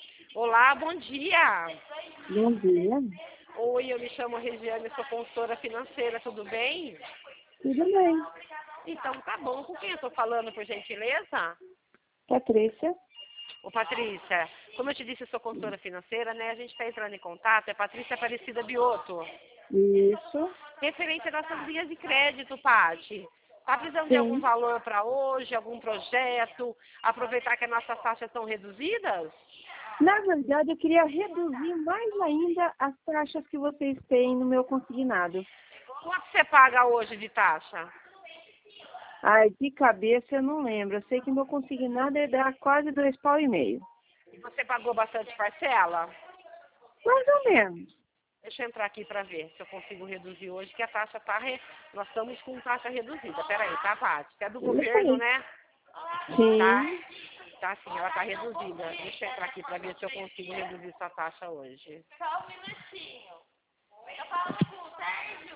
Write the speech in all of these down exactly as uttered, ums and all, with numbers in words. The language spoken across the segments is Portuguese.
Olá, bom dia. Bom dia. Oi, eu me chamo Regiane, sou consultora financeira, tudo bem? Tudo bem. Então tá bom, com quem eu tô falando, por gentileza? Patrícia? Ô Patrícia, como eu te disse, eu sou consultora financeira, né? A gente está entrando em contato, é Patrícia Aparecida Bioto. Isso. Referente às nossas linhas de crédito, Pati. Tá precisando de algum Sim. valor para hoje, algum projeto? Aproveitar que as nossas taxas são reduzidas? Na verdade, eu queria reduzir mais ainda as taxas que vocês têm no meu consignado. Quanto você paga hoje de taxa? Ai, de cabeça eu não lembro. Eu sei que meu consignado é dar quase dois pau e meio. E você pagou bastante parcela? Mais ou menos. Deixa eu entrar aqui para ver se eu consigo reduzir hoje, que a taxa tá... Re... Nós estamos com taxa reduzida. Peraí, tá, Paty? Que é do Isso governo, aí. né? Tá, Sim. tá sim, ela tá reduzida. Deixa eu entrar aqui para ver se eu consigo reduzir sua taxa hoje. Só um minutinho. Tô falando com o Sérgio.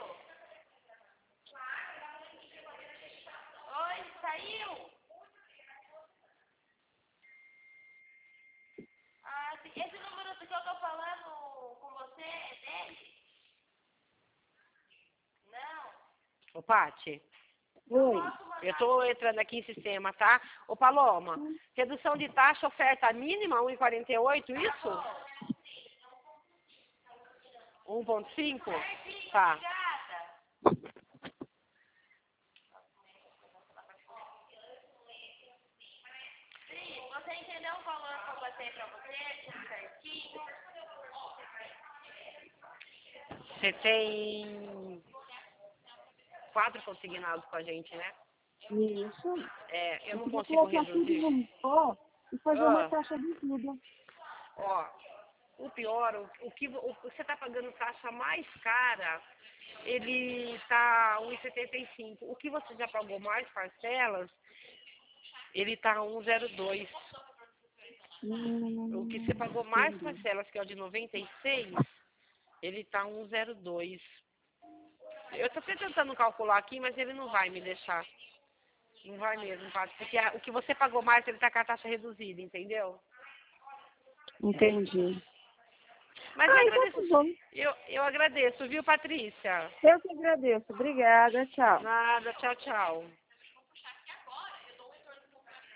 Oi, saiu? Ah, sim. Esse número que eu tô falando com você é dele? Não. Ô, Paty, Oi. eu tô entrando aqui em sistema, tá? Ô, Paloma, redução de taxa, oferta mínima, um e quarenta e oito, isso? um ponto cinco? Tá. Obrigada. Sim, você entendeu o valor que eu botei pra você? Tudo certinho? Você tem quatro consignados com a gente, né? Isso. É, eu Eu não queria consigo colocar tudo reduzir. num só e fazer uma Ah, taxa de tudo. ó, o pior, o, o que vo- o, você está pagando taxa mais cara, ele está um e setenta e cinco. O que você já pagou mais parcelas, ele está um e zero dois. O que você Hum, pagou mais entendi. parcelas, que é o de noventa e seis, ele está um e zero dois. Eu estou tentando calcular aqui, mas ele não vai me deixar. Não vai mesmo, Paty, porque a- o que você pagou mais, ele está com a taxa reduzida, entendeu? Entendi. Mas eu Ah, então tá agradeço, bom. eu, eu agradeço, viu, Patrícia? Eu que agradeço. Obrigada. Tchau. Nada, tchau, tchau.